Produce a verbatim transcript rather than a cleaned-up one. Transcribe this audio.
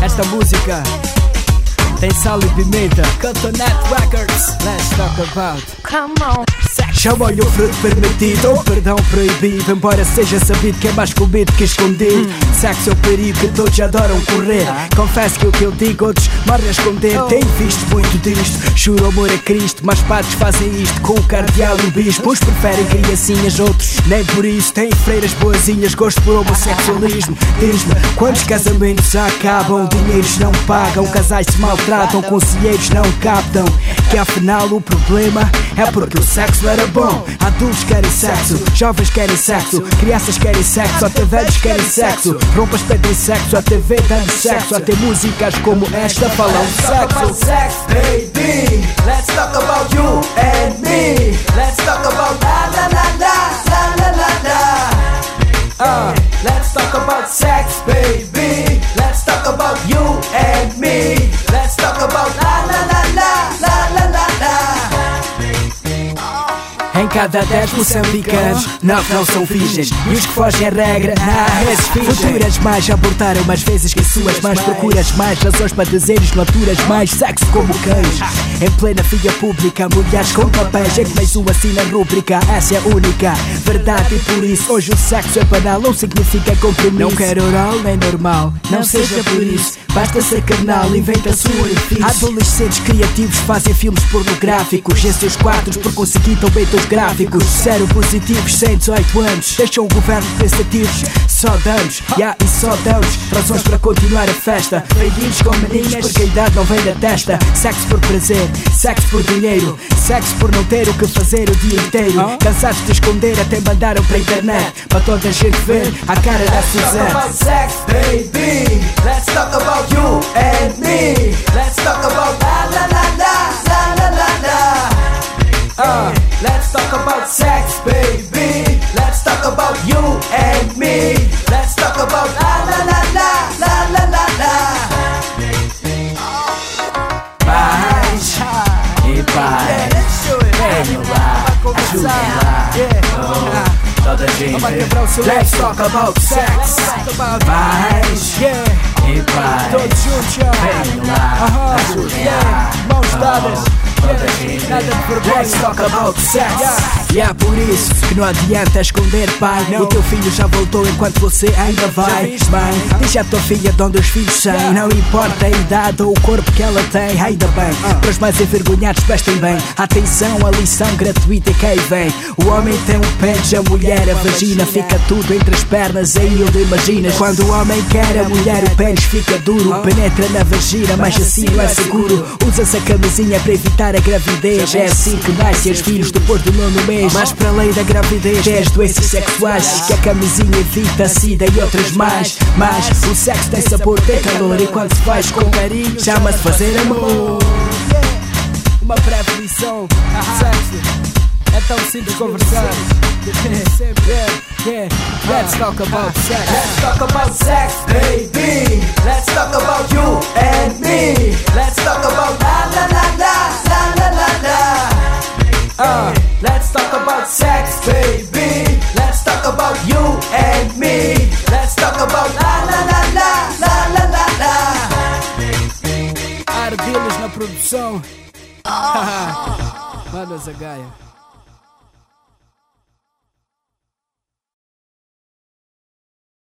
Esta música tem sal e pimenta. Cotonut Records. Let's talk about. Come on. Chamam-lhe o fruto permitido ou perdão proibido, embora seja sabido que é mais comido que escondido. hum. Sexo é o perigo que todos adoram correr. ah. Confesso que o que eu digo outros morrem a esconder. oh. Tenho visto muito disto, juro amor a Cristo, mas padres fazem isto com o cardeal e o bispo. Uns preferem criancinhas, outros nem por isso. Têm freiras boazinhas, gosto por homossexualismo. Diz-me, quantos casamentos acabam? Dinheiros não pagam, casais se maltratam, conselheiros não captam que afinal o problema é porque o sexo era bom. Adultos querem sexo, jovens querem sexo, crianças querem sexo, até velhos querem sexo. Rompas pedem sexo, a T V dando sexo, até músicas como esta falam sexo. Sex, baby, let's talk about you and me. Let's talk about la la la la la la la la. Uh, let's talk about sex, baby. Let's talk about you and me. Let's talk about la la la la la la la la. Em cada dez moçambicanos, nove não são virgens, e os que fogem a regra, ah, esses fingem. Futuras mais abortaram mais vezes que suas mães. Procuras mais razões para dizeres que não aturas mais sexo como cães. Em plena via pública, mulheres com papéis, em que mais uma assina rúbrica. Essa é a única verdade e por isso hoje o sexo é banal, não significa compromisso. Não quero oral nem normal, não, não seja por isso. Basta ser carnal, inventa-se um orifício. Adolescentes criativos fazem filmes pornográficos em seus quadros por conseguir tão bem os gráficos. Zero positivos, sem dezoito anos, deixam o governo pensativos. Só danos, yeah, e só danos. Razões para continuar a festa. Beijinhos com meninas porque a idade não vem da testa. Sexo por prazer, sexo por dinheiro, sexo por não ter o que fazer o dia inteiro. Cansados de esconder até mandaram para a internet, para toda a gente ver a cara da Suzette. Let's talk about sex, baby. Let's talk about you and me. Let's talk about la la la la la la la. Uh, let's talk about sex, baby. Let's talk about you and me. Let's talk about la la la la la la la la. Paz e paz, venho lá, ajuda lá, oh, toda a gente. Let's talk about sex. Paz e paz, todos juntos, venho lá, ajuda lá, mãos dadas. nada de vergonha. Let's talk about sex. E é por isso que não adianta esconder, pai. Não. O teu filho já voltou enquanto você ainda vai. Mãe, deixa a tua filha de onde os filhos saem. Não importa a idade ou o corpo que ela tem. Ainda bem, para os mais envergonhados prestem bem atenção, a lição gratuita que aí vem. O homem tem um pênis, a mulher a vagina. Fica tudo entre as pernas, aí onde imaginas. Quando o homem quer a mulher, o pênis fica duro. Penetra na vagina, mas assim não é seguro. Usa-se a camisinha para evitar a gravidez. É assim que nascem os filhos depois do nono mês. Mas para além da gravidez, tem as doenças sexuais que a camisinha evita, sida e outras mais. Mas o sexo tem sabor, tem calor, e quando se faz com carinho chama-se fazer amor. Uma breve lição de sexo. É tão simples conversar. Yeah, yeah. Let's talk about sex. Let's talk about sex, baby. Let's talk about you and me. Let's talk about la la la la la la la. Uh, let's talk about sex, baby. Let's talk about you and me. Let's talk about la la la la la la la la. Ardilos na produção. Manda Zagaia.